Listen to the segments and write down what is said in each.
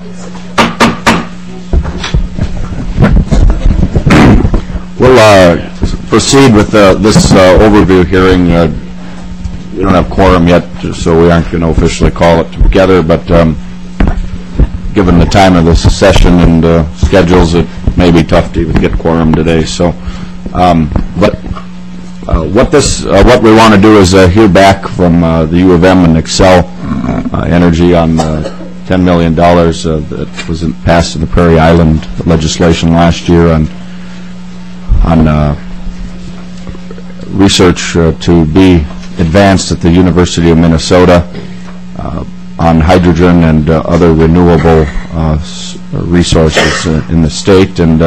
We'll proceed with this overview hearing. We don't have quorum yet, so we aren't going to officially call it together, but given the time of this session and schedules, it may be tough to even get quorum today. So, what we want to do is hear back from the U of M and Xcel Energy on $10 million that was passed in the Prairie Island legislation last year on research to be advanced at the University of Minnesota on hydrogen and other renewable resources in the state. And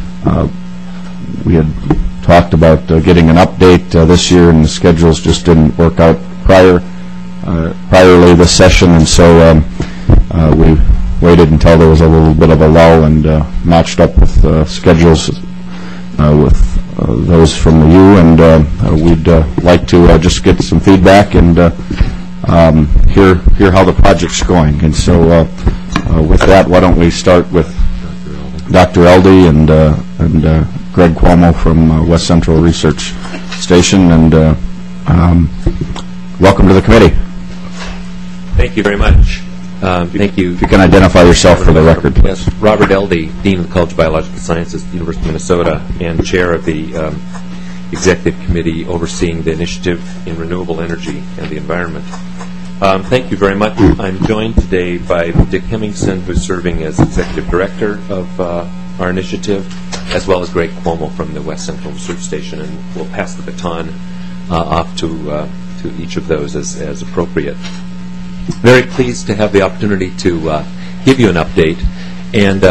we had talked about getting an update this year, and the schedules just didn't work out priorly this session, and so we waited until there was a little bit of a lull and matched up with schedules with those from the U, and we'd like to just get some feedback and hear how the project's going. And so with that, why don't we start with Dr. Eldey and Greg Cuomo from West Central Research Station, and welcome to the committee. Thank you very much. Thank you. If you can identify yourself for the record, please. Yes, Robert Eldey, Dean of the College of Biological Sciences at the University of Minnesota and Chair of the Executive Committee overseeing the initiative in renewable energy and the environment. Thank you very much. I'm joined today by Dick Hemmingson, who's serving as Executive Director of our initiative, as well as Greg Cuomo from the West Central Research Station, and we'll pass the baton off to each of those as appropriate. Very pleased to have the opportunity to give you an update, and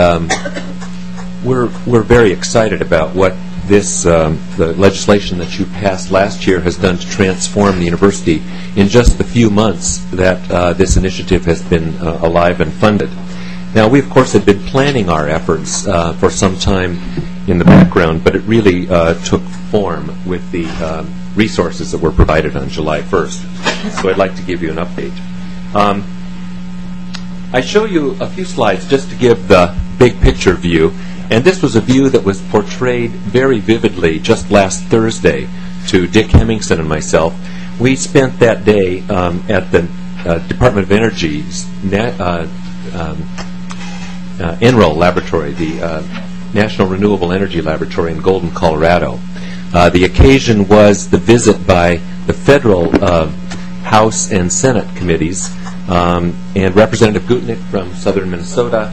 we're very excited about what this the legislation that you passed last year has done to transform the university in just the few months that this initiative has been alive and funded. Now, we of course had been planning our efforts for some time in the background, but it really took form with the resources that were provided on July 1st. So I'd like to give you an update. I show you a few slides just to give the big picture view, and this was a view that was portrayed very vividly just last Thursday to Dick Hemmingson and myself. We spent that day at the Department of Energy's NREL laboratory, the National Renewable Energy Laboratory in Golden, Colorado. The occasion was the visit by the federal House and Senate committees, and Representative Gutnick from southern Minnesota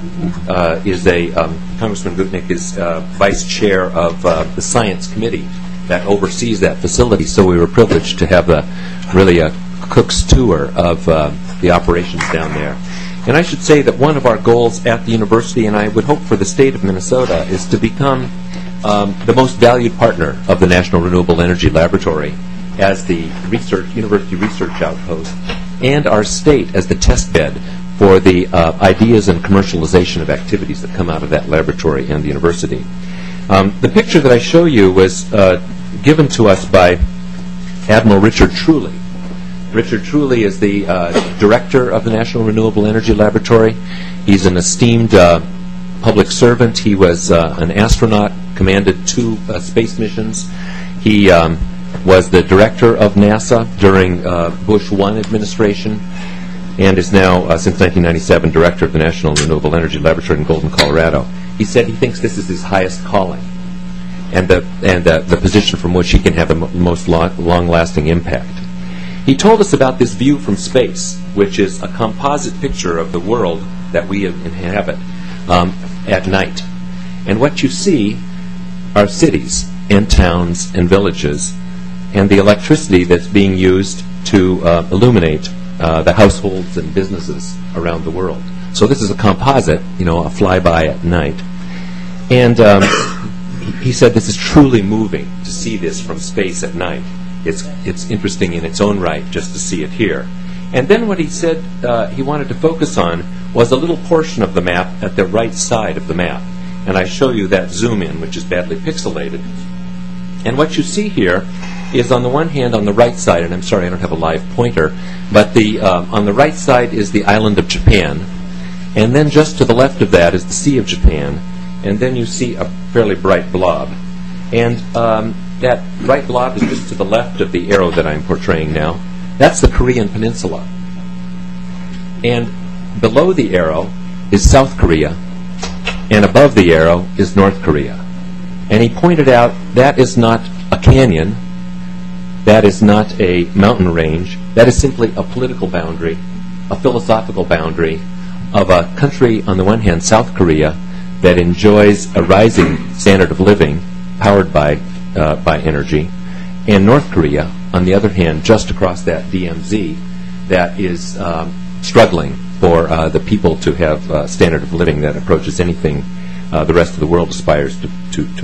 Congressman Gutnick is vice chair of the Science Committee that oversees that facility. So we were privileged to have really a cook's tour of the operations down there. And I should say that one of our goals at the university, and I would hope for the state of Minnesota, is to become the most valued partner of the National Renewable Energy Laboratory as the university research outpost, and our state as the test bed for the ideas and commercialization of activities that come out of that laboratory and the university. The picture that I show you was given to us by Admiral Richard Truly. Richard Truly is the director of the National Renewable Energy Laboratory. He's an esteemed public servant. He was an astronaut, commanded 2 space missions. He was the director of NASA during Bush 1 administration, and is now, since 1997, director of the National Renewable Energy Laboratory in Golden, Colorado. He said he thinks this is his highest calling, and the position from which he can have the most long-lasting impact. He told us about this view from space, which is a composite picture of the world that we inhabit at night. And what you see are cities and towns and villages, and the electricity that's being used to illuminate the households and businesses around the world. So this is a composite, a flyby at night. And he said this is truly moving to see this from space at night. It's interesting in its own right just to see it here. And then what he said he wanted to focus on was a little portion of the map at the right side of the map. And I show you that zoom in, which is badly pixelated. And what you see here is, on the one hand, on the right side, and I'm sorry I don't have a live pointer, but on the right side is the island of Japan, And then just to the left of that is the Sea of Japan, and then you see a fairly bright blob. And that bright blob is just to the left of the arrow that I'm portraying now. That's the Korean Peninsula. And below the arrow is South Korea, and above the arrow is North Korea. And he pointed out that is not a canyon, that is not a mountain range, that is simply a political boundary, a philosophical boundary of a country, on the one hand, South Korea, that enjoys a rising standard of living powered by energy, and North Korea, on the other hand, just across that DMZ, that is struggling for the people to have a standard of living that approaches anything the rest of the world aspires to.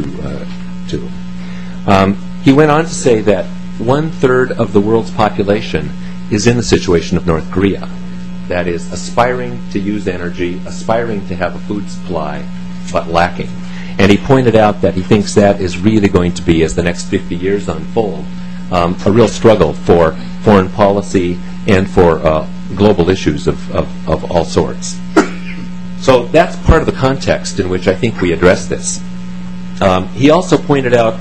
He went on to say that 1/3 of the world's population is in the situation of North Korea. That is, aspiring to use energy, aspiring to have a food supply, but lacking. And he pointed out that he thinks that is really going to be, as the next 50 years unfold, a real struggle for foreign policy and for global issues of all sorts. So that's part of the context in which I think we address this. He also pointed out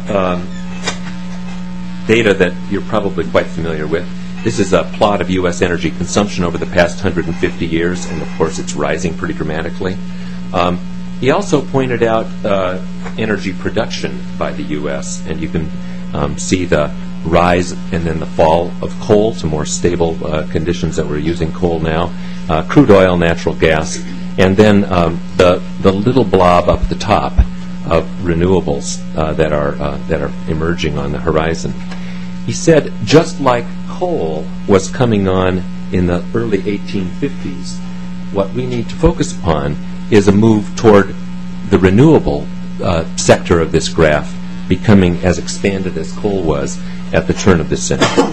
data that you're probably quite familiar with. This is a plot of U.S. energy consumption over the past 150 years, and of course it's rising pretty dramatically. He also pointed out energy production by the U.S., and you can see the rise and then the fall of coal to more stable conditions that we're using coal now, crude oil, natural gas, and then the little blob up at the top of renewables that are emerging on the horizon. He said, just like coal was coming on in the early 1850s, what we need to focus upon is a move toward the renewable sector of this graph becoming as expanded as coal was at the turn of this century.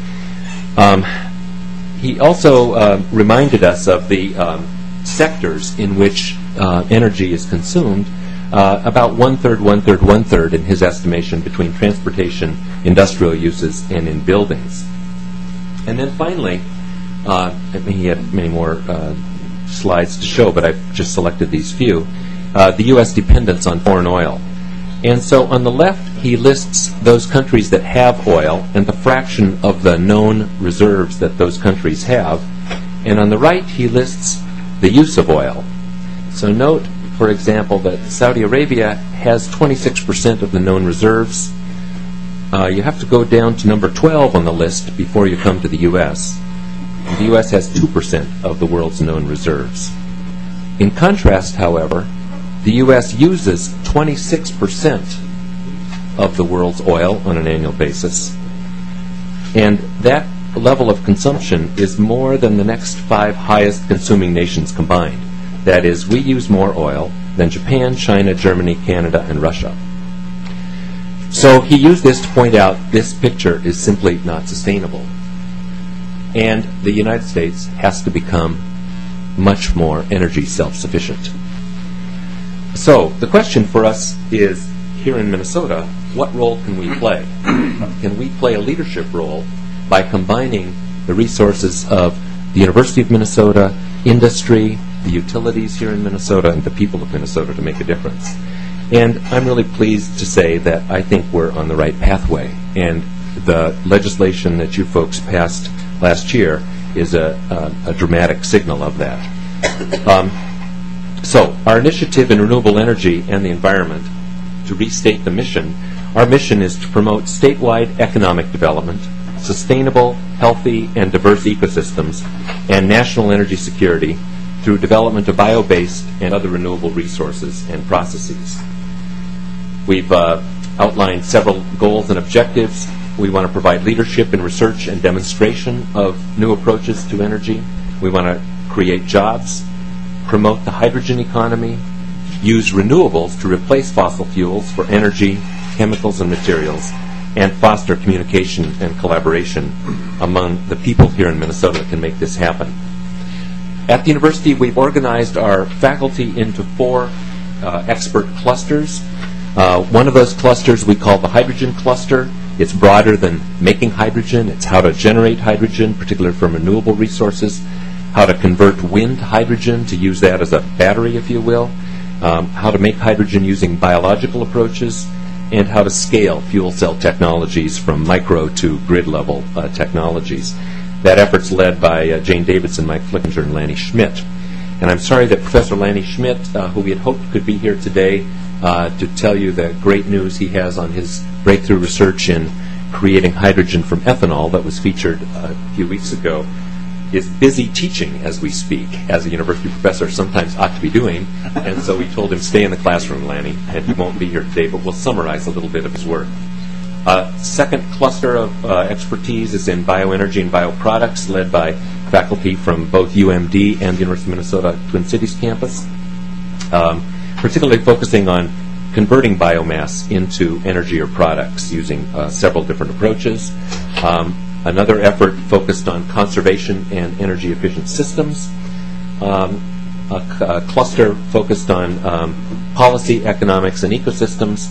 He also reminded us of the sectors in which energy is consumed, about 1/3, 1/3, 1/3 in his estimation between transportation, industrial uses, and in buildings. And then finally, he had many more slides to show, but I've just selected these few, the U.S. dependence on foreign oil. And so on the left, he lists those countries that have oil and the fraction of the known reserves that those countries have. And on the right, he lists the use of oil. So note, for example, that Saudi Arabia has 26% of the known reserves. You have to go down to number 12 on the list before you come to the U.S. The U.S. has 2% of the world's known reserves. In contrast, however, the U.S. uses 26% of the world's oil on an annual basis. And that level of consumption is more than the next 5 highest consuming nations combined. That is, we use more oil than Japan, China, Germany, Canada, and Russia. So he used this to point out this picture is simply not sustainable. And the United States has to become much more energy self-sufficient. So the question for us is, here in Minnesota, what role can we play? Can we play a leadership role by combining the resources of the University of Minnesota, industry, the utilities here in Minnesota, and the people of Minnesota to make a difference? And I'm really pleased to say that I think we're on the right pathway. And the legislation that you folks passed last year is a dramatic signal of that. So our initiative in renewable energy and the environment, to restate the mission, our mission is to promote statewide economic development, sustainable, healthy, and diverse ecosystems, and national energy security through development of bio-based and other renewable resources and processes. We've outlined several goals and objectives. We want to provide leadership in research and demonstration of new approaches to energy. We want to create jobs, promote the hydrogen economy, use renewables to replace fossil fuels for energy, chemicals, and materials, and foster communication and collaboration among the people here in Minnesota that can make this happen. At the university, we've organized our faculty into 4 expert clusters. One of those clusters we call the hydrogen cluster. It's broader than making hydrogen. It's how to generate hydrogen, particularly from renewable resources. how to convert wind hydrogen to use that as a battery, if you will, how to make hydrogen using biological approaches, and how to scale fuel cell technologies from micro to grid-level technologies. That effort's led by Jane Davidson, Mike Flickinger, and Lanny Schmidt. And I'm sorry that Professor Lanny Schmidt, who we had hoped could be here today to tell you the great news he has on his breakthrough research in creating hydrogen from ethanol that was featured a few weeks ago, is busy teaching as we speak, as a university professor sometimes ought to be doing. And so we told him, stay in the classroom, Lanny, and he won't be here today, but we'll summarize a little bit of his work. Second cluster of expertise is in bioenergy and bioproducts, led by faculty from both UMD and the University of Minnesota Twin Cities campus, particularly focusing on converting biomass into energy or products using several different approaches. Another effort focused on conservation and energy efficient systems. A cluster focused on policy, economics, and ecosystems.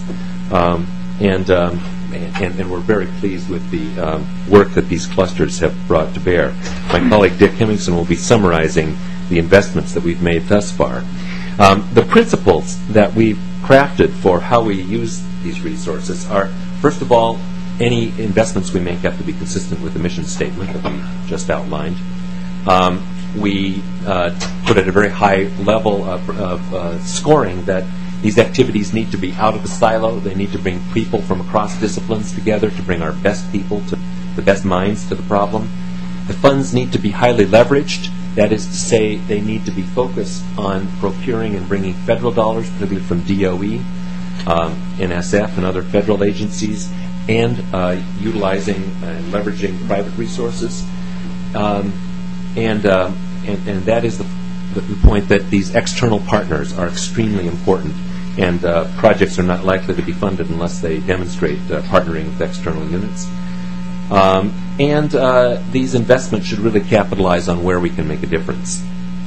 And we're very pleased with the work that these clusters have brought to bear. My colleague Dick Hemmingson will be summarizing the investments that we've made thus far. The principles that we've crafted for how we use these resources are, first of all, any investments we make have to be consistent with the mission statement that we just outlined. We put at a very high level of scoring that these activities need to be out of the silo. They need to bring people from across disciplines together to bring our best people, to the best minds to the problem. The funds need to be highly leveraged. That is to say, they need to be focused on procuring and bringing federal dollars, particularly from DOE, NSF, and other federal agencies, and utilizing and leveraging private resources. And that is the point that these external partners are extremely important, and projects are not likely to be funded unless they demonstrate partnering with external units. And these investments should really capitalize on where we can make a difference.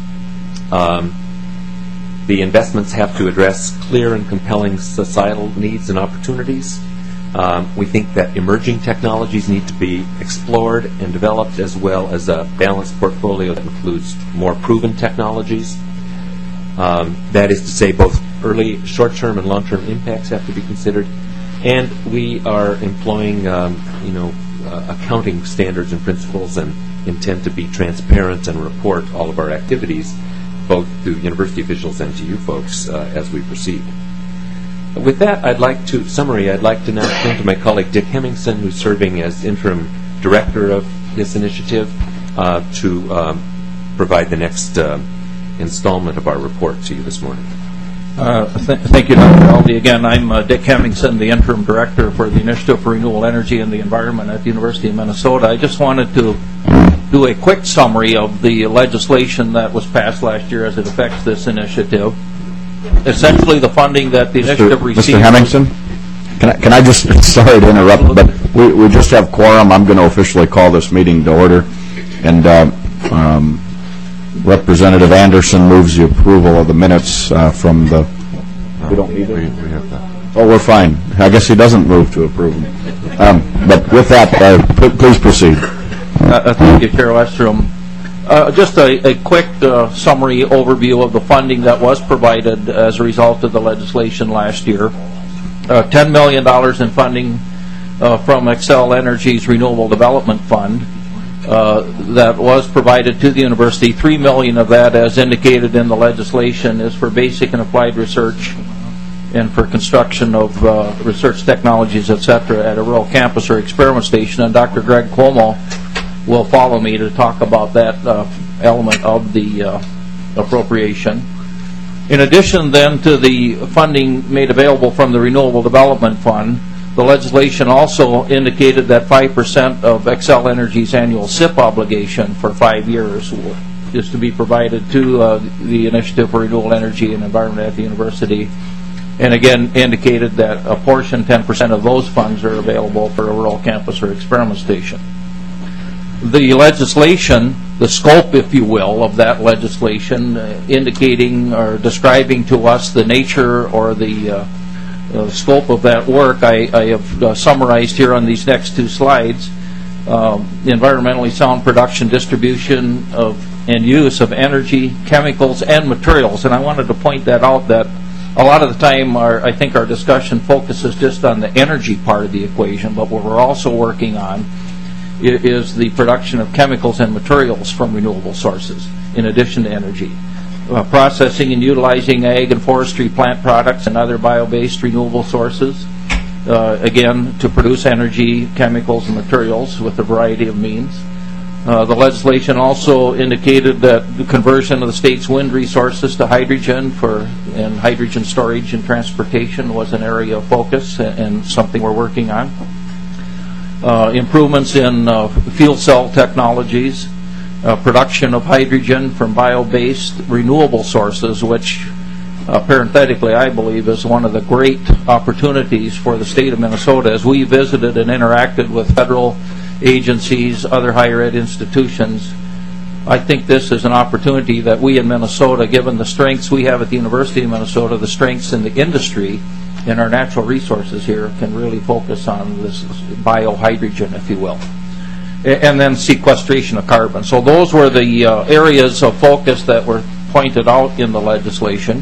The investments have to address clear and compelling societal needs and opportunities. We think that emerging technologies need to be explored and developed, as well as a balanced portfolio that includes more proven technologies. That is to say, both early short-term and long-term impacts have to be considered. And we are employing accounting standards and principles, and intend to be transparent and report all of our activities, both to university officials and to you folks as we proceed. With that, I'd like to now turn to my colleague Dick Hemmingson, who's serving as interim director of this initiative, to provide the next installment of our report to you this morning. Thank you, Dr. Aldi. Again, I'm Dick Hemmingson, the interim director for the Initiative for Renewable Energy and the Environment at the University of Minnesota. I just wanted to do a quick summary of the legislation that was passed last year as it affects this initiative. Essentially, the funding that the initiative received... Mr. Hemmingson, can I just, sorry to interrupt, but we just have quorum. I'm going to officially call this meeting to order. And Representative Anderson moves the approval of the minutes from the... We don't need it? We have that. Oh, we're fine. I guess he doesn't move to approve them. But with that, please proceed. Thank you, Chair Westrom. Just a quick summary overview of the funding that was provided as a result of the legislation last year. $10 million in funding from Xcel Energy's Renewable Development Fund that was provided to the university. $3 million of that, as indicated in the legislation, is for basic and applied research and for construction of research technologies, etc., at a rural campus or experiment station. And Dr. Greg Cuomo will follow me to talk about that element of the appropriation. In addition, then, to the funding made available from the Renewable Development Fund, the legislation also indicated that 5% of Xcel Energy's annual SIP obligation for 5 years is to be provided to the Initiative for Renewable Energy and Environment at the university. And again, indicated that a portion, 10% of those funds, are available for a rural campus or experiment station. The legislation, the scope, if you will, of that legislation, indicating or describing to us the nature or the scope of that work, I have summarized here on these next two slides. Environmentally sound production, distribution of and use of energy, chemicals, and materials. And I wanted to point that out, that a lot of the time I think our discussion focuses just on the energy part of the equation, but what we're also working on is the production of chemicals and materials from renewable sources, in addition to energy. Processing and utilizing ag and forestry plant products and other bio-based renewable sources, again, to produce energy, chemicals, and materials with a variety of means. The legislation also indicated that the conversion of the state's wind resources to hydrogen and hydrogen storage and transportation was an area of focus and something we're working on. Improvements in fuel cell technologies, production of hydrogen from bio-based renewable sources, which parenthetically I believe is one of the great opportunities for the state of Minnesota. As we visited and interacted with federal agencies, other higher ed institutions, I think this is an opportunity that we in Minnesota, given the strengths we have at the University of Minnesota, the strengths in the industry and our natural resources here, can really focus on this biohydrogen, if you will. And then sequestration of carbon. So those were the areas of focus that were pointed out in the legislation.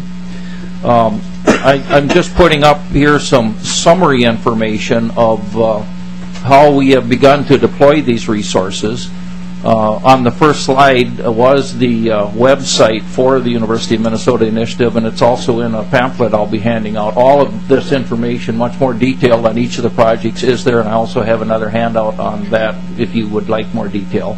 I'm just putting up here some summary information of how we have begun to deploy these resources. On the first slide was the website for the University of Minnesota Initiative, and it's also in a pamphlet I'll be handing out. All of this information, much more detailed on each of the projects, is there, and I also have another handout on that if you would like more detail.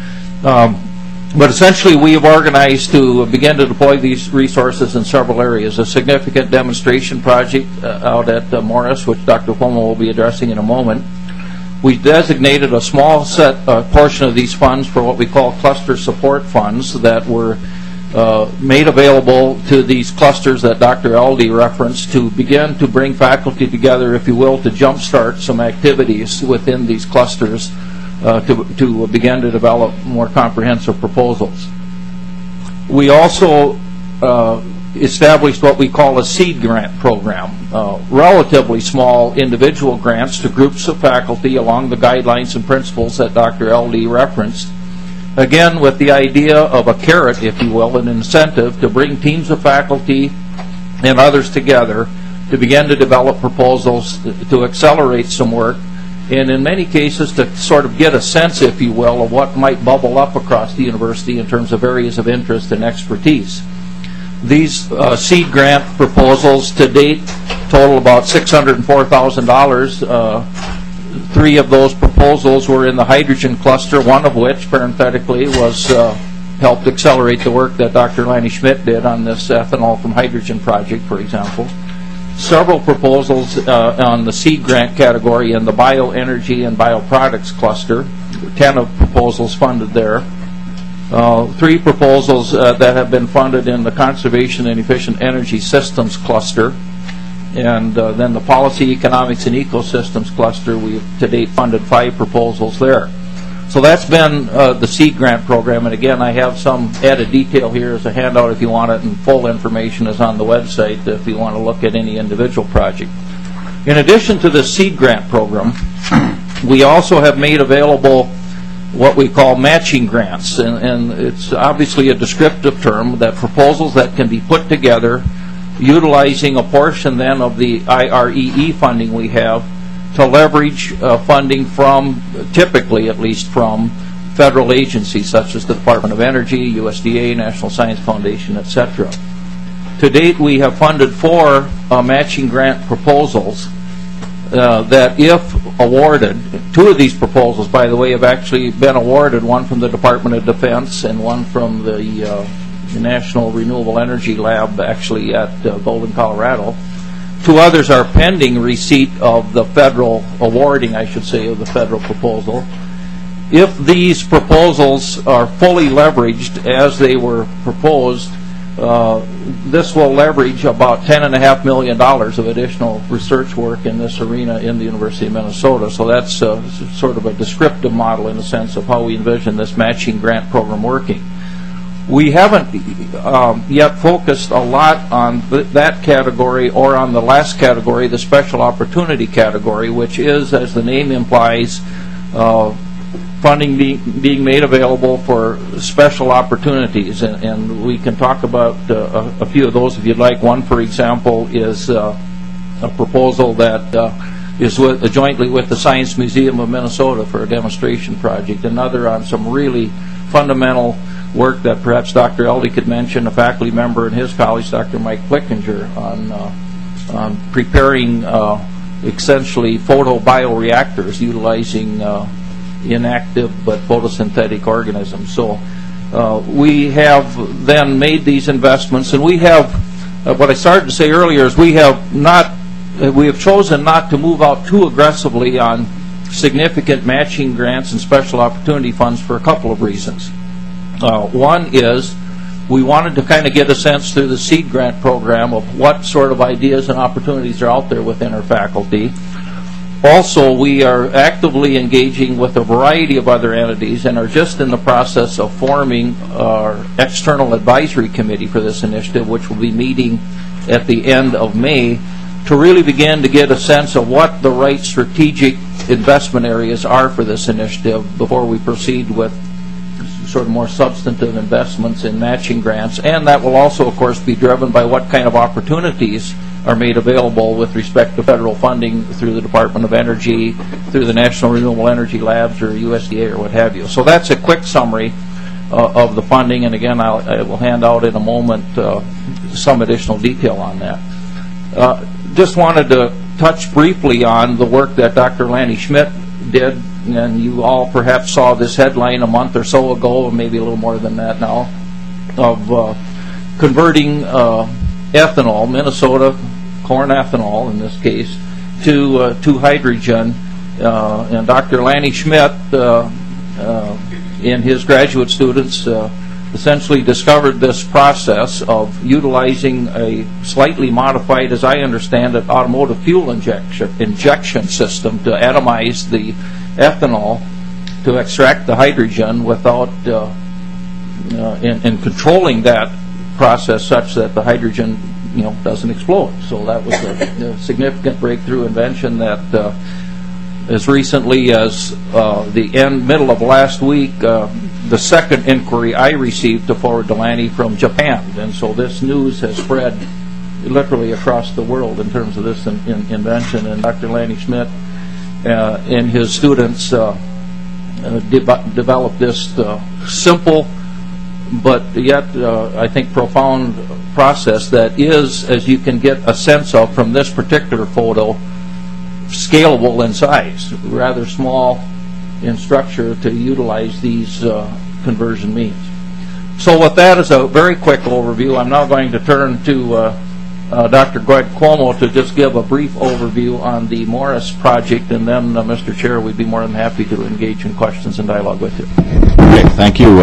But essentially, we have organized to begin to deploy these resources in several areas. A significant demonstration project out at Morris, which Dr. Cuomo will be addressing in a moment. We designated a small portion of these funds for what we call cluster support funds that were made available to these clusters that Dr. Aldi referenced, to begin to bring faculty together, if you will, to jumpstart some activities within these clusters to begin to develop more comprehensive proposals. We also established what we call a seed grant program, relatively small individual grants to groups of faculty along the guidelines and principles that Dr. LD referenced, again with the idea of a carrot, if you will, an incentive to bring teams of faculty and others together to begin to develop proposals to accelerate some work, and in many cases to sort of get a sense, if you will, of what might bubble up across the university in terms of areas of interest and expertise. These seed grant proposals to date total about $604,000. 3 of those proposals were in the hydrogen cluster, one of which, parenthetically, was helped accelerate the work that Dr. Lanny Schmidt did on this ethanol from hydrogen project, for example. Several proposals on the seed grant category in the bioenergy and bioproducts cluster, 10 of proposals funded there. 3 proposals that have been funded in the conservation and efficient energy systems cluster, and then the policy, economics, and ecosystems cluster. We've to date funded 5 proposals there. So that's been the seed grant program, and again, I have some added detail here as a handout if you want it, and full information is on the website if you want to look at any individual project. In addition to the seed grant program, we also have made available what we call matching grants, and it's obviously a descriptive term, that proposals that can be put together utilizing a portion then of the IREE funding we have to leverage funding from, typically at least from, federal agencies such as the Department of Energy, USDA, National Science Foundation, etc. To date, we have funded 4 matching grant proposals that, if awarded, 2 of these proposals, by the way, have actually been awarded, one from the Department of Defense and one from the National Renewable Energy Lab, actually at Golden, Colorado. 2 others are pending receipt of the federal awarding, I should say, of the federal proposal. If these proposals are fully leveraged as they were proposed, this will leverage about $10.5 million of additional research work in this arena in the University of Minnesota. So that's sort of a descriptive model in the sense of how we envision this matching grant program working. We haven't yet focused a lot on that category or on the last category, the special opportunity category, which is, as the name implies, funding being made available for special opportunities, and we can talk about a few of those if you'd like. One, for example, is a proposal that is jointly with the Science Museum of Minnesota for a demonstration project. Another on some really fundamental work that perhaps Dr. Eldey could mention, a faculty member in his college, Dr. Mike Flickinger, on preparing essentially photobioreactors utilizing inactive but photosynthetic organisms. So we have then made these investments, and we have, what I started to say earlier is we have chosen not to move out too aggressively on significant matching grants and special opportunity funds for a couple of reasons. One is we wanted to kind of get a sense through the seed grant program of what sort of ideas and opportunities are out there within our faculty. Also, we are actively engaging with a variety of other entities and are just in the process of forming our external advisory committee for this initiative, which will be meeting at the end of May, to really begin to get a sense of what the right strategic investment areas are for this initiative before we proceed with sort of more substantive investments in matching grants. And that will also, of course, be driven by what kind of opportunities are made available with respect to federal funding through the Department of Energy, through the National Renewable Energy Labs, or USDA, or what have you. So that's a quick summary of the funding, and again, I will hand out in a moment some additional detail on that. Just wanted to touch briefly on the work that Dr. Lanny Schmidt did, and you all perhaps saw this headline a month or so ago, or maybe a little more than that now, of converting ethanol, Minnesota corn ethanol in this case, to hydrogen. And Dr. Lanny Schmidt and his graduate students essentially discovered this process of utilizing a slightly modified, as I understand it, automotive fuel injection system to atomize the ethanol to extract the hydrogen without in controlling that process such that the hydrogen doesn't explode. So that was a significant breakthrough invention that as recently as the middle of last week, the second inquiry I received to forward to Lanny from Japan. And so this news has spread literally across the world in terms of this invention. And Dr. Lanny Schmidt and his students developed this simple but yet I think profound process that is, as you can get a sense of from this particular photo, scalable in size, rather small in structure to utilize these conversion means. So with that as a very quick overview, I'm now going to turn to Dr. Greg Cuomo to just give a brief overview on the Morris project, and then, Mr. Chair, we'd be more than happy to engage in questions and dialogue with you. Okay, thank you.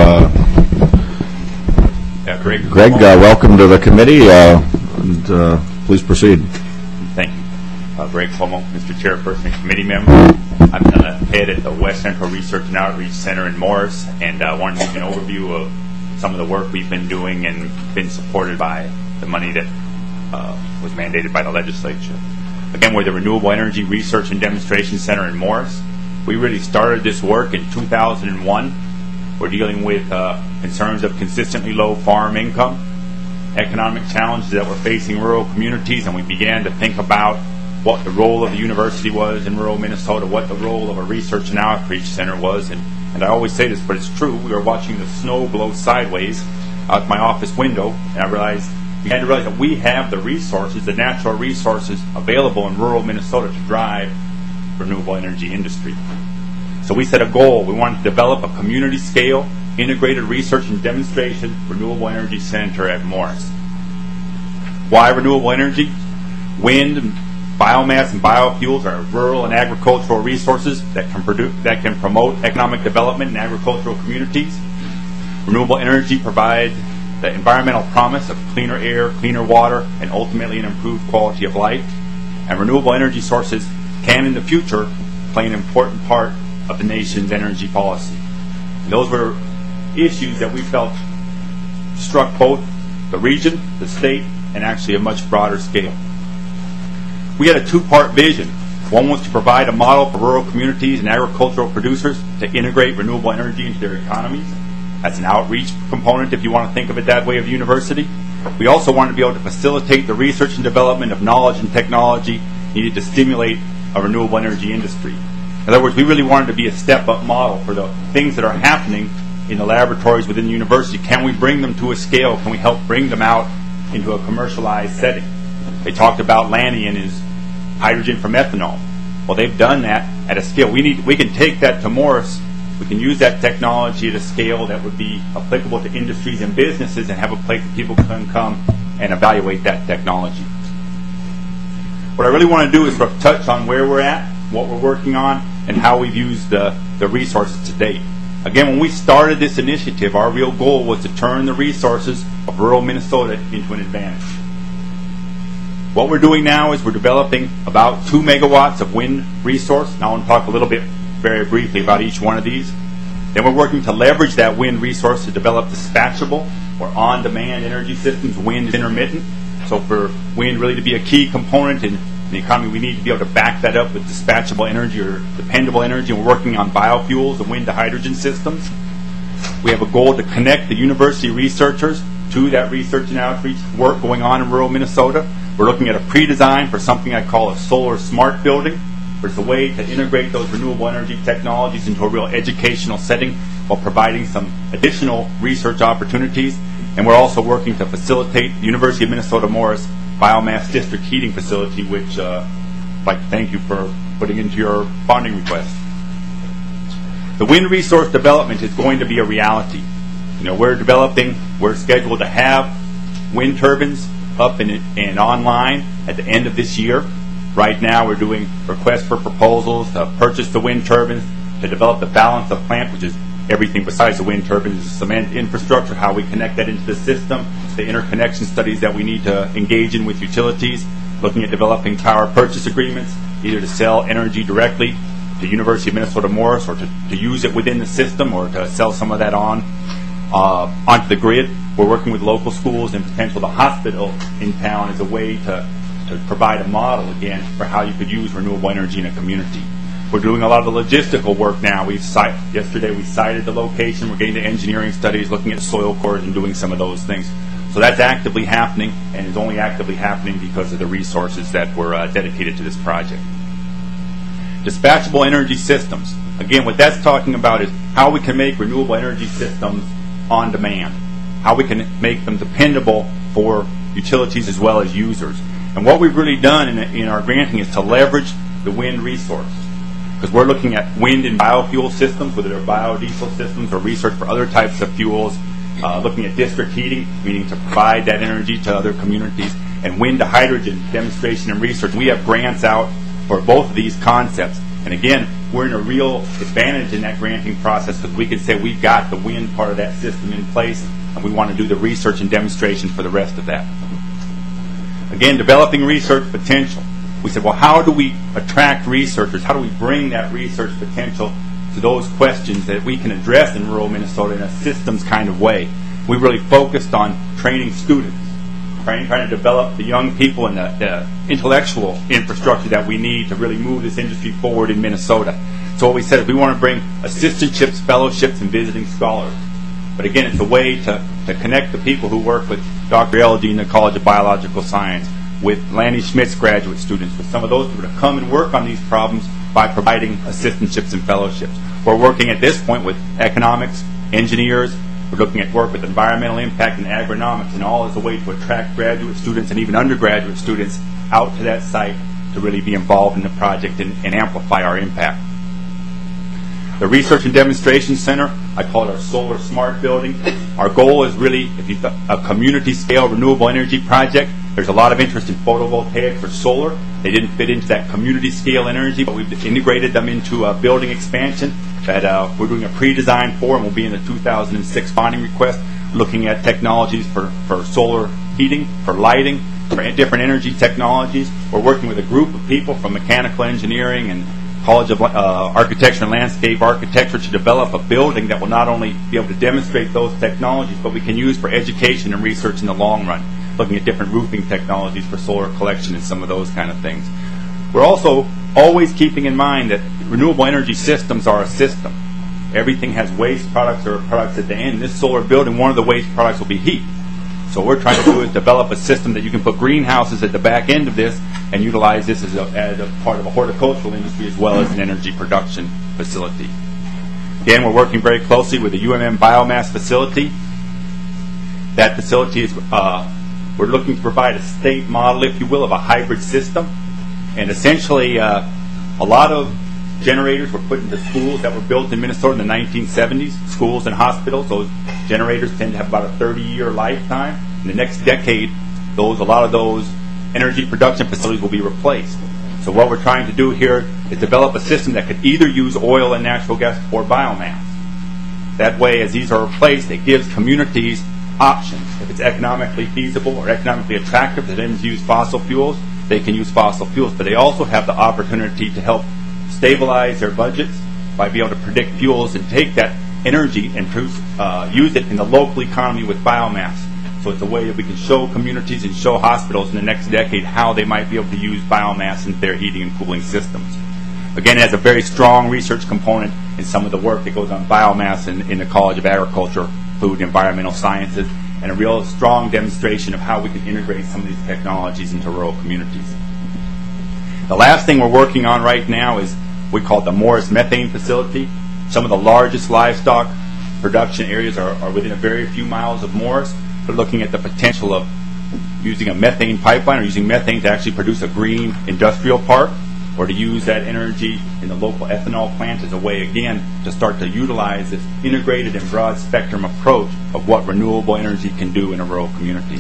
Greg, welcome to the committee, and please proceed. Thank you. Greg Cuomo, Mr. Chairperson and committee member. I'm the head at the West Central Research and Outreach Center in Morris, and I wanted to give you an overview of some of the work we've been doing and been supported by the money that was mandated by the legislature. Again, we're the Renewable Energy Research and Demonstration Center in Morris. We really started this work in 2001. We're dealing with concerns of consistently low farm income, economic challenges that we're facing rural communities, and we began to think about what the role of the university was in rural Minnesota, what the role of a research and outreach center was. And I always say this, but it's true. We were watching the snow blow sideways out my office window, and I realized we had to realize that we have the resources, the natural resources available in rural Minnesota to drive renewable energy industry. So we set a goal. We wanted to develop a community-scale, integrated research and demonstration renewable energy center at Morris. Why renewable energy? Wind, biomass, and biofuels are rural and agricultural resources that can promote economic development in agricultural communities. Renewable energy provides the environmental promise of cleaner air, cleaner water, and ultimately an improved quality of life. And renewable energy sources can, in the future, play an important part of the nation's energy policy. And those were issues that we felt struck both the region, the state, and actually a much broader scale. We had a two-part vision One was to provide a model for rural communities and agricultural producers to integrate renewable energy into their economies. That's an outreach component, if you want to think of it that way, of the university. We also wanted to be able to facilitate the research and development of knowledge and technology needed to stimulate a renewable energy industry. In other words, we really wanted to be a step-up model for the things that are happening in the laboratories within the university. Can we bring them to a scale? Can we help bring them out into a commercialized setting? They talked about Lanny and his hydrogen from ethanol. Well, they've done that at a scale. We can take that to Morris. We can use that technology at a scale that would be applicable to industries and businesses and have a place that people can come and evaluate that technology. What I really want to do is sort of touch on where we're at, what we're working on, and how we've used the resources to date. Again, when we started this initiative, our real goal was to turn the resources of rural Minnesota into an advantage. What we're doing now is we're developing about 2 megawatts of wind resource. Now I want to talk a little bit very briefly about each one of these. Then we're working to leverage that wind resource to develop dispatchable or on-demand energy systems. Wind is intermittent, so for wind really to be a key component in the economy, we need to be able to back that up with dispatchable energy or dependable energy. And we're working on biofuels and wind-to-hydrogen systems. We have a goal to connect the university researchers to that research and outreach work going on in rural Minnesota. We're looking at a pre-design for something I call a solar smart building, where it's a way to integrate those renewable energy technologies into a real educational setting while providing some additional research opportunities. And we're also working to facilitate the University of Minnesota Morris biomass district heating facility, which I'd like to thank you for putting into your bonding request. The wind resource development is going to be a reality. We're scheduled to have wind turbines up and online at the end of this year. Right now we're doing requests for proposals to purchase the wind turbines, to develop the balance of plant, which is everything besides the wind turbines, the cement infrastructure, how we connect that into the system, the interconnection studies that we need to engage in with utilities, looking at developing power purchase agreements, either to sell energy directly to University of Minnesota Morris or to use it within the system or to sell some of that onto the grid. We're working with local schools and potential the hospital in town as a way to provide a model, again, for how you could use renewable energy in a community. We're doing a lot of the logistical work now. Yesterday we sited the location. We're getting to engineering studies, looking at soil cores and doing some of those things. So that's actively happening, and is only actively happening because of the resources that were dedicated to this project. Dispatchable energy systems. Again, what that's talking about is how we can make renewable energy systems on demand, how we can make them dependable for utilities as well as users. And what we've really done in our granting is to leverage the wind resource, because we're looking at wind and biofuel systems, whether they're biodiesel systems or research for other types of fuels, looking at district heating, meaning to provide that energy to other communities, and wind to hydrogen demonstration and research. We have grants out for both of these concepts. And again, we're in a real advantage in that granting process because we can say we've got the wind part of that system in place, and we want to do the research and demonstration for the rest of that. Again, developing research potential. We said, well, how do we attract researchers? How do we bring that research potential to those questions that we can address in rural Minnesota in a systems kind of way? We really focused on training students, trying to develop the young people and the intellectual infrastructure that we need to really move this industry forward in Minnesota. So what we said is we want to bring assistantships, fellowships, and visiting scholars. But again, it's a way to connect the people who work with Dr. Elgee in the College of Biological Science, with Lanny Schmidt's graduate students, with some of those people to come and work on these problems by providing assistantships and fellowships. We're working at this point with economics, engineers. We're looking at work with environmental impact and agronomics, and all as a way to attract graduate students and even undergraduate students out to that site to really be involved in the project and amplify our impact. The Research and Demonstration Center, I call it our Solar Smart Building. Our goal is really, if you've got a community-scale renewable energy project, there's a lot of interest in photovoltaic for solar. They didn't fit into that community-scale energy, but we've integrated them into a building expansion that we're doing a pre-design for, and will be in the 2006 bonding request, looking at technologies for solar heating, for lighting, for different energy technologies. We're working with a group of people from mechanical engineering and College of Architecture and Landscape Architecture to develop a building that will not only be able to demonstrate those technologies, but we can use for education and research in the long run, looking at different roofing technologies for solar collection and some of those kind of things. We're also always keeping in mind that renewable energy systems are a system. Everything has waste products or products at the end. This solar building, one of the waste products will be heat. So what we're trying to do is develop a system that you can put greenhouses at the back end of this and utilize this as a part of a horticultural industry as well as an energy production facility. Again, we're working very closely with the UMM biomass facility. That facility is, we're looking to provide a state model, if you will, of a hybrid system. And essentially, a lot of generators were put into schools that were built in Minnesota in the 1970s, schools and hospitals. Those generators tend to have about a 30-year lifetime. In the next decade, a lot of those energy production facilities will be replaced. So what we're trying to do here is develop a system that could either use oil and natural gas or biomass. That way, as these are replaced, it gives communities options. If it's economically feasible or economically attractive for them to use fossil fuels, they can use fossil fuels. But they also have the opportunity to help stabilize their budgets by being able to predict fuels and take that energy and use it in the local economy with biomass. So it's a way that we can show communities and show hospitals in the next decade how they might be able to use biomass in their heating and cooling systems. Again, it has a very strong research component in some of the work that goes on biomass in the College of Agriculture, Food, and Environmental Sciences, and a real strong demonstration of how we can integrate some of these technologies into rural communities. The last thing we're working on right now is we call it the Morris Methane Facility. Some of the largest livestock production areas are within a very few miles of Morris. We're looking at the potential of using a methane pipeline or using methane to actually produce a green industrial park, or to use that energy in the local ethanol plant as a way, again, to start to utilize this integrated and broad spectrum approach of what renewable energy can do in a rural community.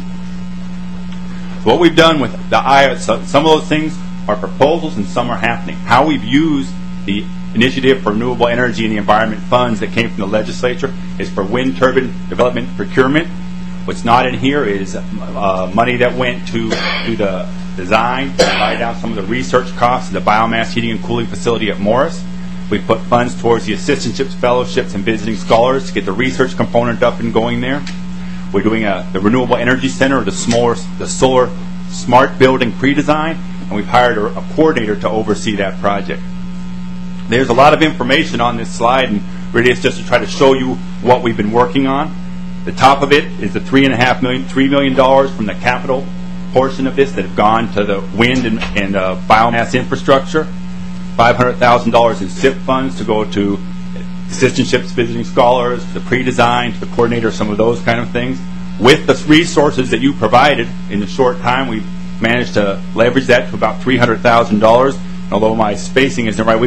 So what we've done with some of those things are proposals and some are happening. How we've used the Initiative for Renewable Energy and the Environment funds that came from the legislature is for wind turbine development procurement. What's not in here is money that went to do the design, to write down some of the research costs of the biomass heating and cooling facility at Morris. We put funds towards the assistantships, fellowships, and visiting scholars to get the research component up and going there. We're doing the Renewable Energy Center, the Solar Smart Building pre-design, and we've hired a coordinator to oversee that project. There's a lot of information on this slide, and really it's just to try to show you what we've been working on. The top of it is the $3 million from the capital portion of this that have gone to the wind and biomass infrastructure. $500,000 in SIP funds to go to assistantships, visiting scholars, the pre-design, to the coordinator, some of those kind of things. With the resources that you provided in a short time, we've managed to leverage that to about $300,000. Although my spacing isn't right,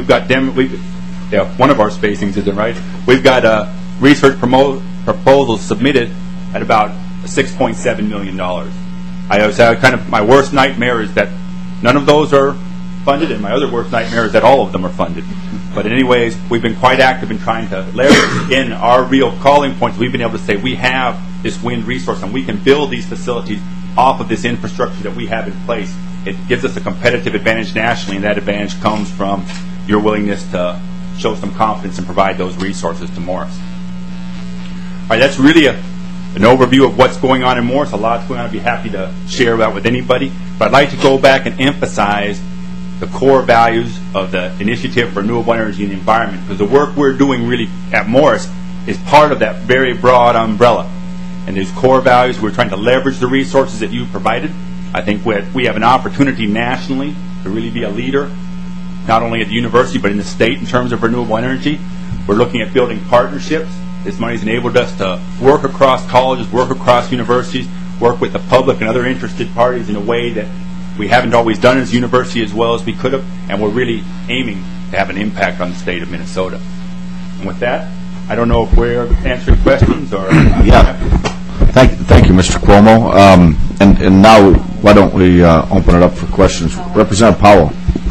one of our spacings isn't right. We've got research proposals submitted at about $6.7 million. I was my worst nightmare is that none of those are funded, and my other worst nightmare is that all of them are funded. But anyways, we've been quite active in trying to leverage, again, our real calling points. We've been able to say we have this wind resource and we can build these facilities off of this infrastructure that we have in place. It gives us a competitive advantage nationally, and that advantage comes from your willingness to show some confidence and provide those resources to Morris. All right, that's really an overview of what's going on in Morris. A lot's going on. I'd be happy to share that with anybody. But I'd like to go back and emphasize the core values of the Initiative for Renewable Energy and the Environment, because the work we're doing really at Morris is part of that very broad umbrella. And these core values, we're trying to leverage the resources that you provided. I think we have an opportunity nationally to really be a leader, not only at the university but in the state in terms of renewable energy. We're looking at building partnerships. This money's enabled us to work across colleges, work across universities, work with the public and other interested parties in a way that we haven't always done as a university as well as we could have, and we're really aiming to have an impact on the state of Minnesota. And with that, I don't know if we're answering questions or... Yeah. Thank you, Mr. Cuomo. And now, why don't we open it up for questions? Representative Powell.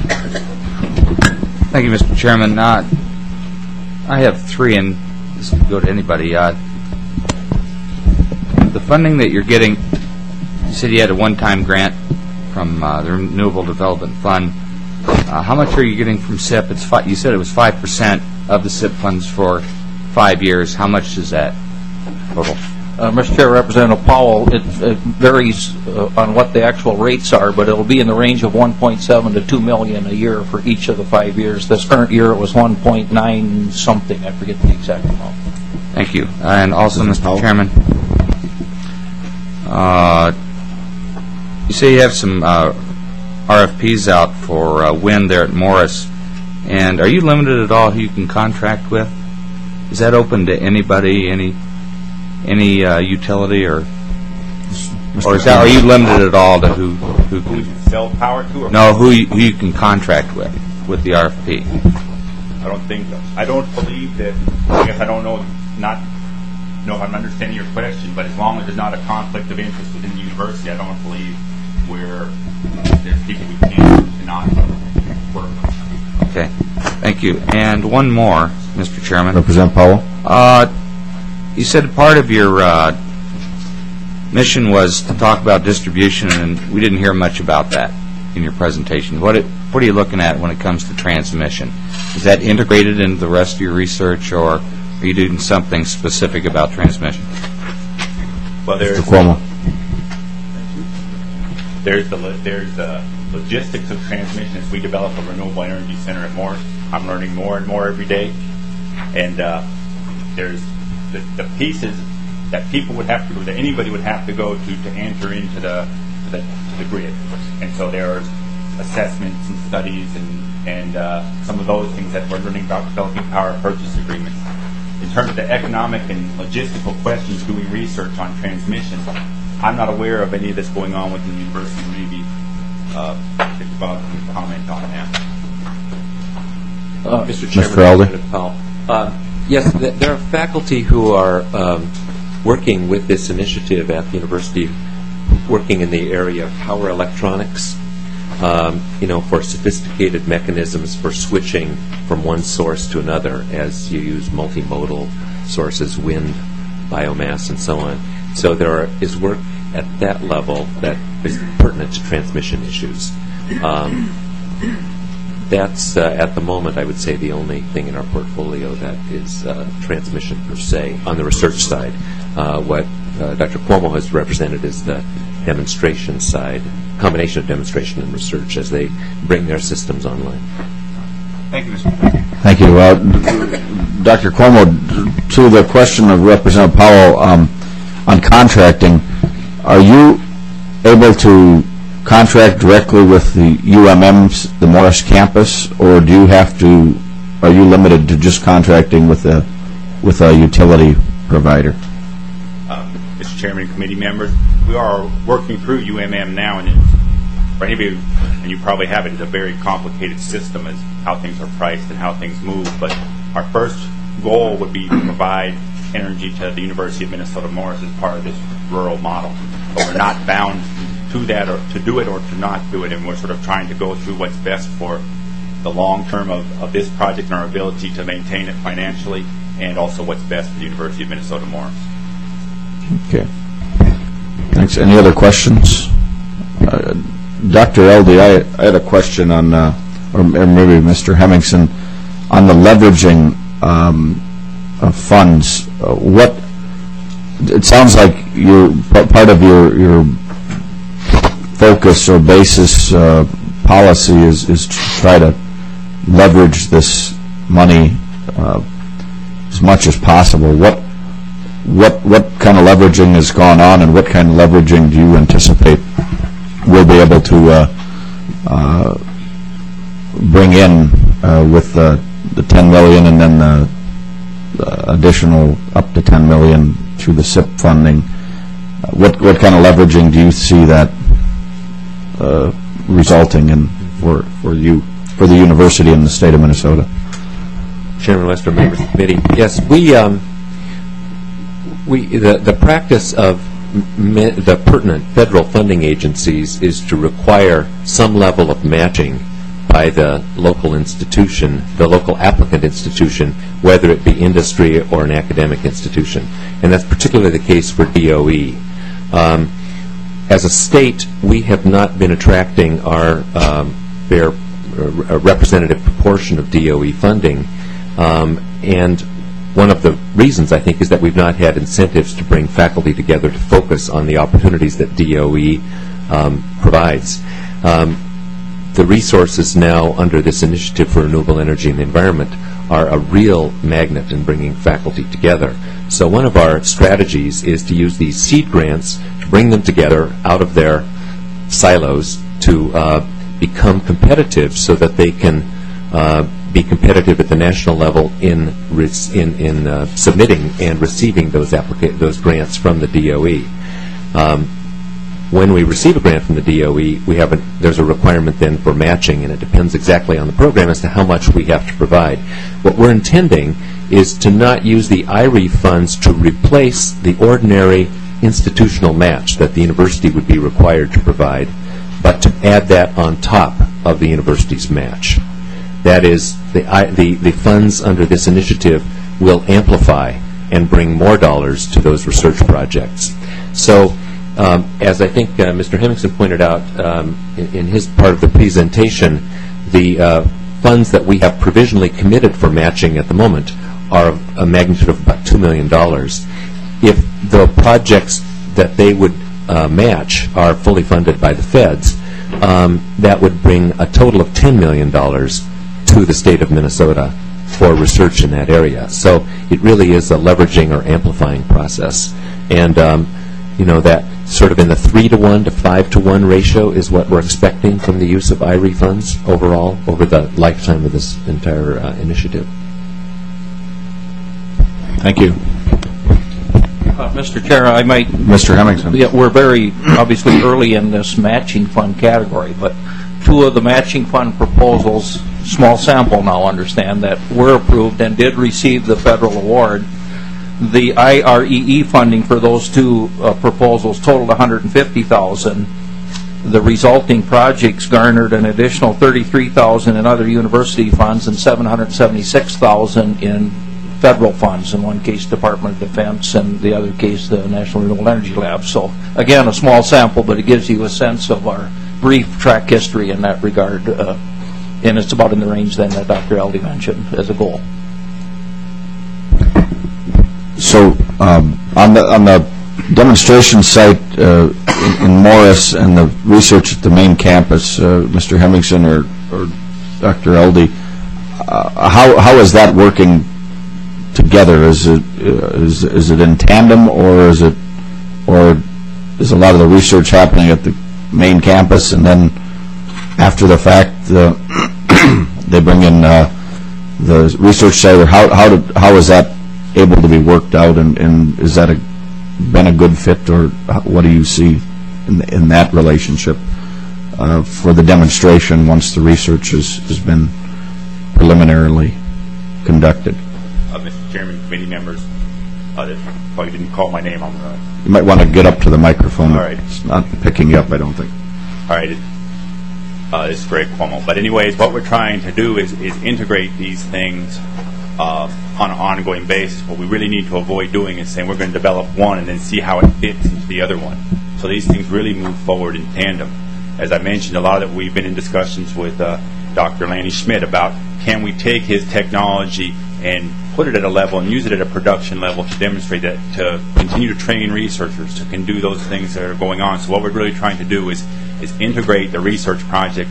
Thank you, Mr. Chairman. I have three, and this could go to anybody. The funding that you're getting, you said you had a one-time grant from the Renewable Development Fund. How much are you getting from SIP? You said it was 5% of the SIP funds for 5 years. How much is that total? Mr. Chair, Representative Powell, it varies on what the actual rates are, but it'll be in the range of 1.7 to 2 million a year for each of the 5 years. This current year it was 1.9 something. I forget the exact amount. Thank you. And also, Mr. Chairman, you say you have some RFPs out for wind there at Morris, and are you limited at all who you can contract with? Is that open to anybody, any utility, or is that, are you limited at all to who Who you sell power to? Or no, who you can contract with the RFP? I don't believe that, I guess I don't know, not know if I'm understanding your question, but as long as there's not a conflict of interest within the university, I don't believe there's people we cannot work with. Okay, thank you. And one more, Mr. Chairman. Representative Powell? You said part of your mission was to talk about distribution, and we didn't hear much about that in your presentation. What are you looking at when it comes to transmission? Is that integrated into the rest of your research, or are you doing something specific about transmission? Well, there's Mr. Cuomo. There's the logistics of transmission as we develop a renewable energy center at Morris. I'm learning more and more every day, and there's the pieces that people would have to go, that anybody would have to go to enter into the grid. And so there's assessments and studies and some of those things that we're learning about, developing power purchase agreements. In terms of the economic and logistical questions doing research on transmission, I'm not aware of any of this going on within the university. Maybe if Bob can comment on that. Mr. Chairman, Mr. Alder? Representative Powell. Yes, there are faculty who are working with this initiative at the university, working in the area of power electronics, for sophisticated mechanisms for switching from one source to another as you use multimodal sources, wind, biomass, and so on. So there is work at that level that is pertinent to transmission issues. That's, at the moment, I would say, the only thing in our portfolio that is transmission per se on the research side. What Dr. Cuomo has represented is the demonstration side, combination of demonstration and research as they bring their systems online. Thank you, Mr. Chairman. Thank you. Dr. Cuomo, to the question of Representative Powell on contracting, are you able to contract directly with the UMM's, the Morris campus, or are you limited to just contracting with a utility provider? Mr. Chairman and committee members, we are working through UMM now, and for anybody, and you probably have it, it's a very complicated system as how things are priced and how things move, but our first goal would be to provide energy to the University of Minnesota Morris as part of this rural model. But we're not bound to that, or to do it or to not do it, and we're sort of trying to go through what's best for the long term of this project and our ability to maintain it financially, and also what's best for the University of Minnesota Morris. Okay. Thanks. Any other questions? Dr. Elde, I had a question on, or maybe Mr. Hemmingson, on the leveraging of funds. It sounds like part of your focus or basis policy is to try to leverage this money as much as possible. What kind of leveraging has gone on, and what kind of leveraging do you anticipate we'll be able to bring in with the $10 million and then the additional up to $10 million through the SIP funding? What kind of leveraging do you see that resulting in for the university and the state of Minnesota? Chairman Wester, members of the committee. Yes, the practice of the pertinent federal funding agencies is to require some level of matching by the local institution, the local applicant institution, whether it be industry or an academic institution. And that's particularly the case for DOE. As a state, we have not been attracting our fair representative proportion of DOE funding, and one of the reasons, I think, is that we've not had incentives to bring faculty together to focus on the opportunities that DOE provides. The resources now under this Initiative for Renewable Energy and the Environment are a real magnet in bringing faculty together. So one of our strategies is to use these seed grants to bring them together out of their silos to become competitive so that they can be competitive at the national level in submitting and receiving those grants from the DOE. When we receive a grant from the DOE, there's a requirement then for matching, and it depends exactly on the program as to how much we have to provide. What we're intending is to not use the IRE funds to replace the ordinary institutional match that the university would be required to provide, but to add that on top of the university's match. That is, the funds under this initiative will amplify and bring more dollars to those research projects. So, as I think Mr. Hemmingson pointed out in his part of the presentation, the funds that we have provisionally committed for matching at the moment are of a magnitude of about $2 million. If the projects that they would match are fully funded by the feds, that would bring a total of $10 million to the state of Minnesota for research in that area. So it really is a leveraging or amplifying process. And that sort of in the 3-to-1 to 5-to-1 ratio is what we're expecting from the use of IRE funds overall over the lifetime of this entire initiative. Thank you. Mr. Chair, I might... Mr. Hemmingson. Yeah, we're very obviously early in this matching fund category, but two of the matching fund proposals, small sample now, understand, that were approved and did receive the federal award. The IREE funding for those two proposals totaled $150,000. The resulting projects garnered an additional $33,000 in other university funds and $776,000 in federal funds, in one case Department of Defense and the other case the National Renewable Energy Lab. So again, a small sample, but it gives you a sense of our brief track history in that regard, and it's about in the range then that Dr. Eldey mentioned as a goal. So on the demonstration site in Morris and the research at the main campus, Mr. Hemmingson or Dr. Eldey, how is that working together? Is it in tandem, or is a lot of the research happening at the main campus, and then after the fact they bring in the research site? Or how is that able to be worked out, and is that been a good fit, or what do you see in that relationship for the demonstration once the research has been preliminarily conducted? Mr. Chairman, committee members, that probably didn't call my name. You might want to get up to the microphone. All right. It's not picking you up, I don't think. All right. This is Greg Cuomo. But anyways, what we're trying to do is integrate these things on an ongoing basis. What we really need to avoid doing is saying we're going to develop one and then see how it fits into the other one. So these things really move forward in tandem. As I mentioned, a lot of it we've been in discussions with Dr. Lanny Schmidt about, can we take his technology and put it at a level and use it at a production level to demonstrate that, to continue to train researchers to can do those things that are going on. So what we're really trying to do is integrate the research project,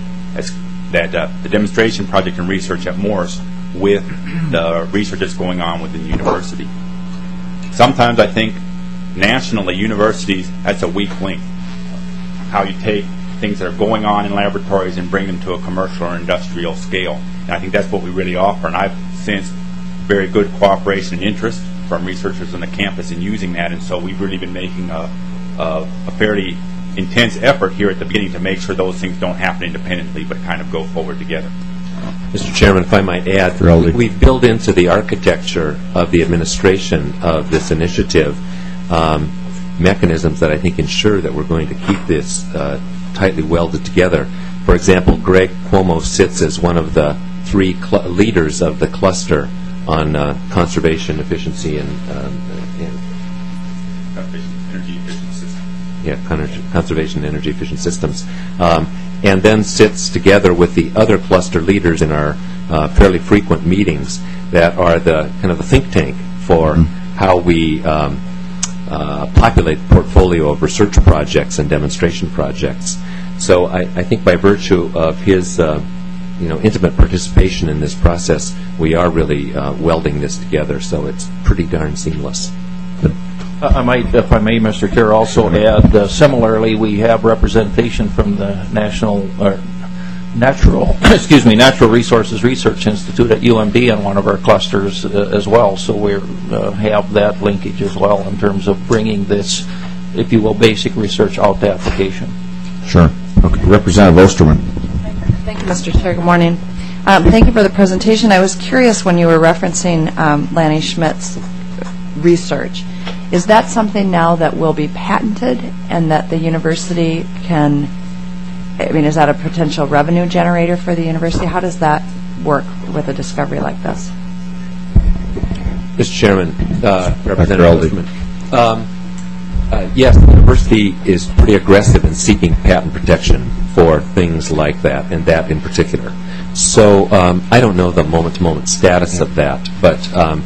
the demonstration project and research at Morris with the research that's going on within the university. Sometimes I think nationally, universities, that's a weak link. How you take things that are going on in laboratories and bring them to a commercial or industrial scale. And I think that's what we really offer. And I've sensed very good cooperation and interest from researchers on the campus in using that. And so we've really been making a fairly intense effort here at the beginning to make sure those things don't happen independently but kind of go forward together. Mr. Chairman, if I might add, we've built into the architecture of the administration of this initiative mechanisms that I think ensure that we're going to keep this tightly welded together. For example, Greg Cuomo sits as one of the three leaders of the cluster on conservation, efficiency, and energy efficient systems. Conservation and energy efficient systems, and then sits together with the other cluster leaders in our fairly frequent meetings that are the kind of the think tank for how we populate the portfolio of research projects and demonstration projects. So I think by virtue of his intimate participation in this process, we are really welding this together, so it's pretty darn seamless. I might, if I may, Mr. Chair, also add, similarly, we have representation from the Natural Resources Research Institute at UMD on one of our clusters as well. So we have that linkage as well in terms of bringing this, if you will, basic research out to application. Sure. Okay. Representative Osterman. Thank you, Mr. Chair. Good morning. Thank you for the presentation. I was curious when you were referencing Lanny Schmidt's research. Is that something now that will be patented and that the university can, is that a potential revenue generator for the university? How does that work with a discovery like this? Mr. Chairman, Representative Osterman. Yes, the university is pretty aggressive in seeking patent protection for things like that, and that in particular. So I don't know the moment-to-moment status of that, but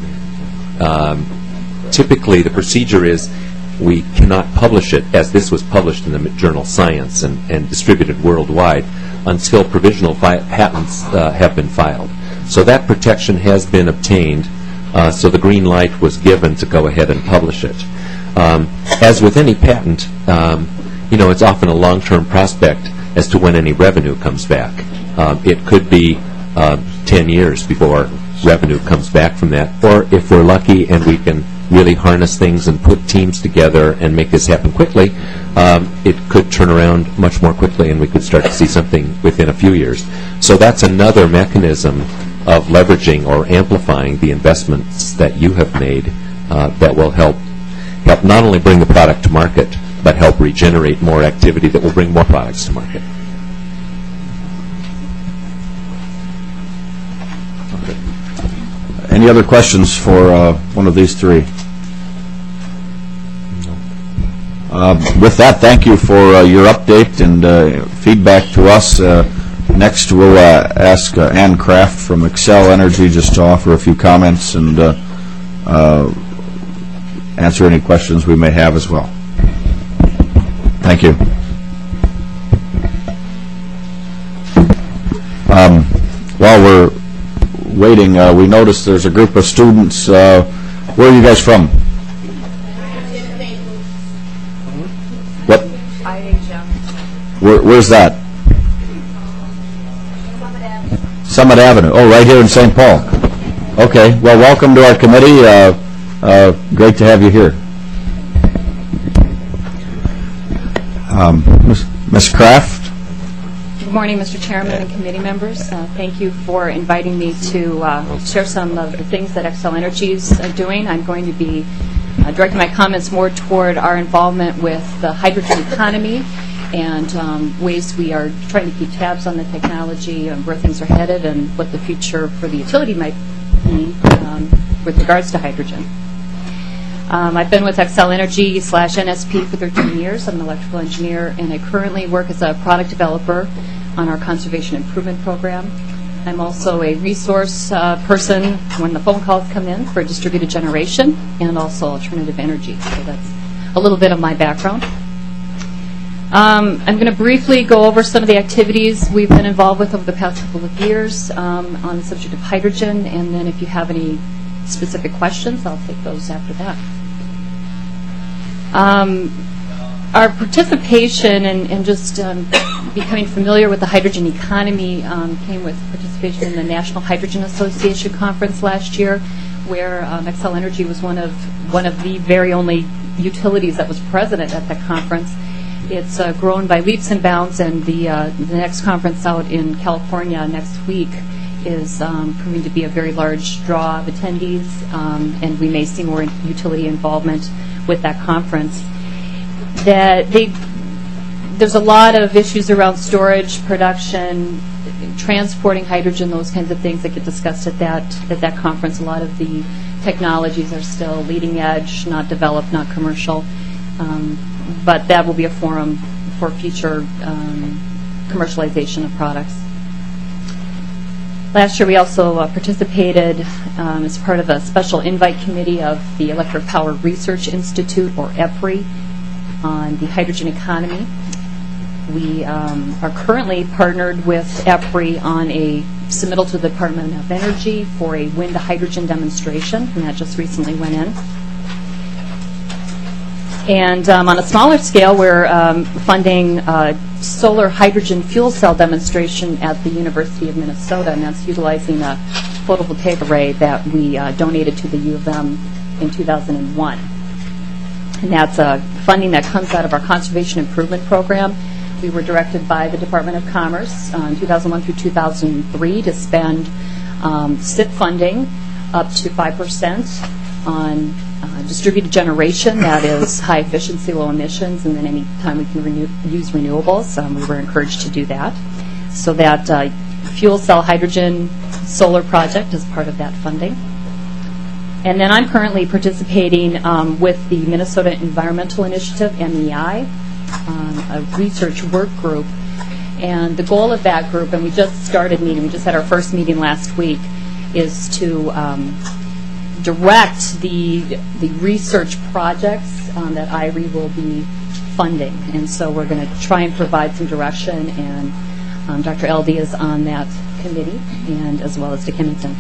typically the procedure is we cannot publish it, as this was published in the journal Science and distributed worldwide, until provisional patents have been filed. So that protection has been obtained, so the green light was given to go ahead and publish it. As with any patent, it's often a long-term prospect as to when any revenue comes back. It could be 10 years before revenue comes back from that, or if we're lucky and we can really harness things and put teams together and make this happen quickly, it could turn around much more quickly and we could start to see something within a few years. So that's another mechanism of leveraging or amplifying the investments that you have made that will help not only bring the product to market, but help regenerate more activity that will bring more products to market. Any other questions for one of these three? With that, thank you for your update and feedback to us. Next, we'll ask Ann Kraft from Xcel Energy just to offer a few comments and answer any questions we may have as well. Thank you. While we're waiting, we noticed there's a group of students. Where are you guys from? What? Where's that? Summit Avenue. Oh, right here in St. Paul. Okay. Well, welcome to our committee. Great to have you here. Ms. Kraft? Good morning, Mr. Chairman and committee members. Thank you for inviting me to share some of the things that Xcel Energy is doing. I'm going to be directing my comments more toward our involvement with the hydrogen economy and ways we are trying to keep tabs on the technology and where things are headed and what the future for the utility might be with regards to hydrogen. I've been with Xcel Energy / NSP for 13 years. I'm an electrical engineer, and I currently work as a product developer on our conservation improvement program. I'm also a resource person when the phone calls come in for distributed generation and also alternative energy. So that's a little bit of my background. I'm going to briefly go over some of the activities we've been involved with over the past couple of years on the subject of hydrogen, and then if you have any specific questions, I'll take those after that. Our participation and just becoming familiar with the hydrogen economy came with participation in the National Hydrogen Association conference last year, where Xcel Energy was one of the very only utilities that was present at that conference. It's grown by leaps and bounds, and the next conference out in California next week is proving to be a very large draw of attendees, and we may see more utility involvement with that conference. There's a lot of issues around storage, production, transporting hydrogen, those kinds of things that get discussed at that conference. A lot of the technologies are still leading edge, not developed, not commercial, but that will be a forum for future commercialization of products. Last year, we also participated as part of a special invite committee of the Electric Power Research Institute, or EPRI, on the hydrogen economy. We are currently partnered with EPRI on a submittal to the Department of Energy for a wind to hydrogen demonstration, and that just recently went in. And on a smaller scale, we're funding solar hydrogen fuel cell demonstration at the University of Minnesota, and that's utilizing a photovoltaic array that we donated to the U of M in 2001. And that's funding that comes out of our Conservation Improvement Program. We were directed by the Department of Commerce in 2001 through 2003 to spend SIP funding up to 5% on distributed generation, that is high efficiency, low emissions, and then any time we can use renewables, we were encouraged to do that. So that fuel cell hydrogen solar project is part of that funding. And then I'm currently participating with the Minnesota Environmental Initiative, MEI, a research work group. And the goal of that group, and we just started meeting, we just had our first meeting last week, is to direct the research projects that IRE will be funding. And so we're going to try and provide some direction, and Dr. LD is on that committee, and as well as Dick Hemmington.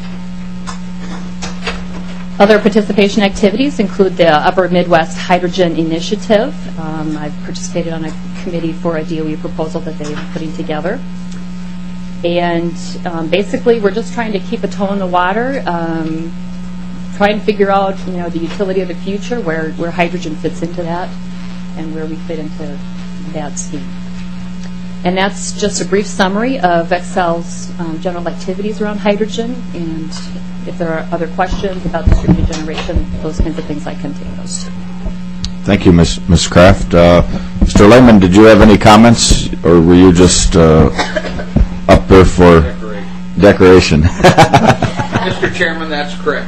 Other participation activities include the Upper Midwest Hydrogen Initiative. I've participated on a committee for a DOE proposal that they are putting together. And basically, we're just trying to keep a toe in the water, try and figure out, the utility of the future, where hydrogen fits into that, and where we fit into that scheme. And that's just a brief summary of Excel's general activities around hydrogen. And if there are other questions about distributed generation, those kinds of things, I can take those too. Thank you, Ms. Kraft. Mr. Lehman, did you have any comments, or were you just up there for decoration? Mr. Chairman, that's correct.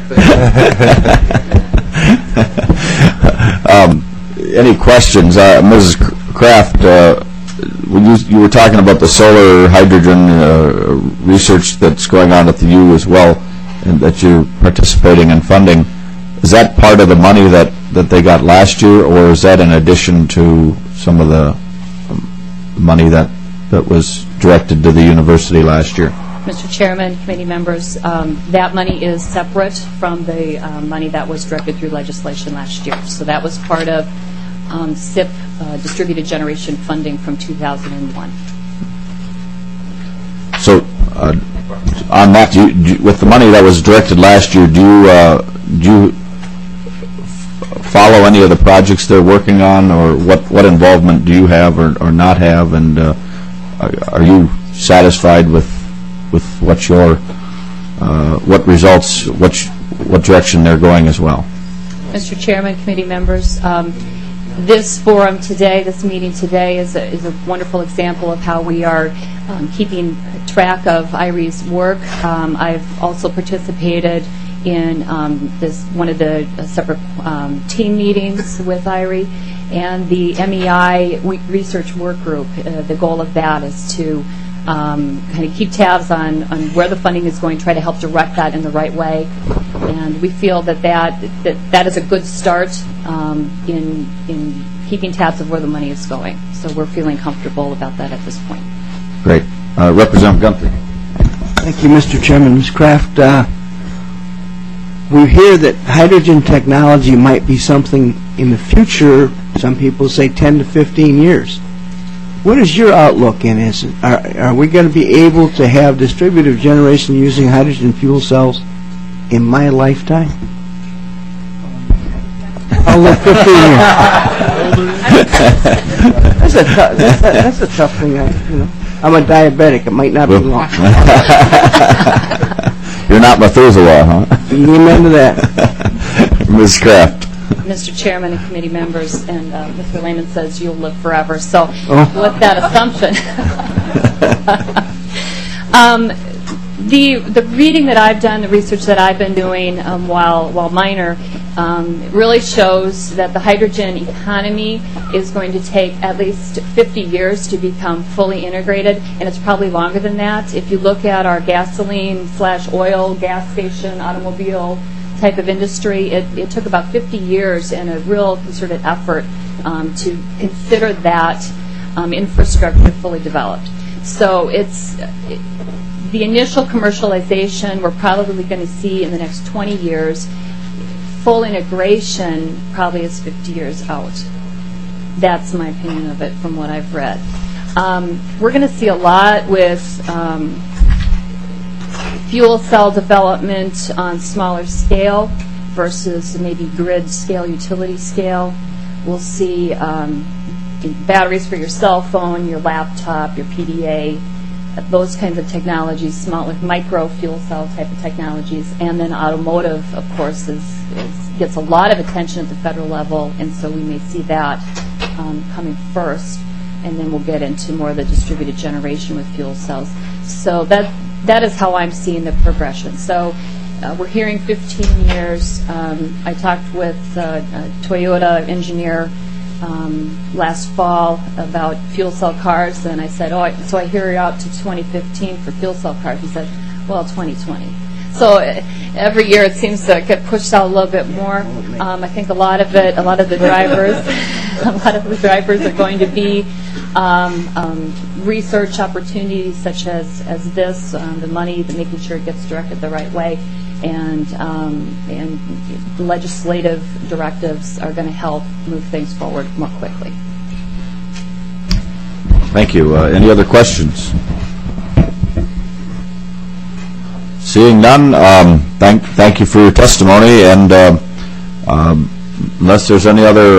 Any questions? Ms. Kraft, when you were talking about the solar hydrogen research that's going on at the U as well, and that you're participating in funding, is that part of the money that they got last year, or is that in addition to some of the money that was directed to the university last year? Mr. Chairman, committee members, that money is separate from the money that was directed through legislation last year. So that was part of SIP distributed generation funding from 2001. So on that, with the money that was directed last year, do you follow any of the projects they're working on, or what involvement do you have or not have, and are you satisfied with what your what results, what direction they're going as well? Mr. Chairman, committee members, this forum today, this meeting today, is a wonderful example of how we are keeping track of IRE's work. I've also participated in one of the separate team meetings with IRE, and the MEI research work group. The goal of that is to kind of keep tabs on where the funding is going, try to help direct that in the right way. And we feel that is a good start in keeping tabs of where the money is going. So we're feeling comfortable about that at this point. Great. Representative Gunther. Thank you, Mr. Chairman. Ms. Kraft, we hear that hydrogen technology might be something in the future. Some people say 10 to 15 years. What is your outlook in it? Are we going to be able to have distributed generation using hydrogen fuel cells in my lifetime? I'll live 15 years. That's a tough thing. I'm a diabetic. It might not be long. You're not Methuselah, huh? Amen to that. Ms. Kraft. Mr. Chairman and committee members, and Mr. Lehman says you'll live forever. So with that assumption, the reading that I've done, the research that I've been doing while minor, It really shows that the hydrogen economy is going to take at least 50 years to become fully integrated, and it's probably longer than that. If you look at our gasoline/oil, gas station, automobile type of industry, it took about 50 years and a real concerted effort to consider that infrastructure fully developed. So the initial commercialization we're probably going to see in the next 20 years. Full integration probably is 50 years out. That's my opinion of it from what I've read. We're going to see a lot with fuel cell development on smaller scale versus maybe grid scale, utility scale. We'll see batteries for your cell phone, your laptop, your PDA, those kinds of technologies, small, like micro fuel cell type of technologies, and then automotive, of course, gets a lot of attention at the federal level, and so we may see that coming first, and then we'll get into more of the distributed generation with fuel cells. So that is how I'm seeing the progression. So we're hearing 15 years. I talked with a Toyota engineer last fall about fuel cell cars, and I said, so I hear you're out to 2015 for fuel cell cars. He said, well, 2020. So every year it seems to get pushed out a little bit more. I think a lot of the drivers are going to be research opportunities such as this, the money, making sure it gets directed the right way, and legislative directives are going to help move things forward more quickly. Thank you. Any other questions? Seeing none, thank you for your testimony, and unless there's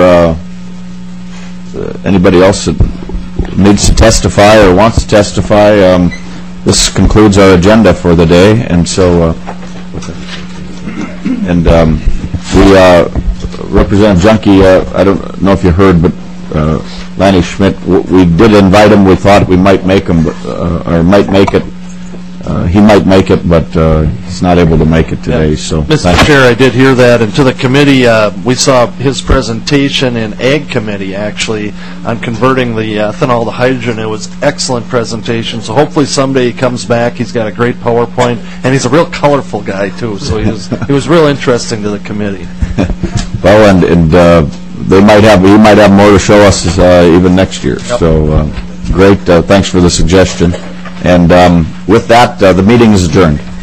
anybody else that needs to testify or wants to testify, this concludes our agenda for the day, and so Representative Junkie, I don't know if you heard, but Lanny Schmidt, we did invite him. We thought we might make him, or might make it. He might make it, but he's not able to make it today. So, Mr. Chair, I did hear that, and to the committee, we saw his presentation in Ag Committee, actually, on converting the ethanol to hydrogen. It was excellent presentation, so hopefully someday he comes back. He's got a great PowerPoint, and he's a real colorful guy, too, so he was real interesting to the committee. Well, and he might have more to show us even next year. Yep. So, great. Thanks for the suggestion. And with that, the meeting is adjourned.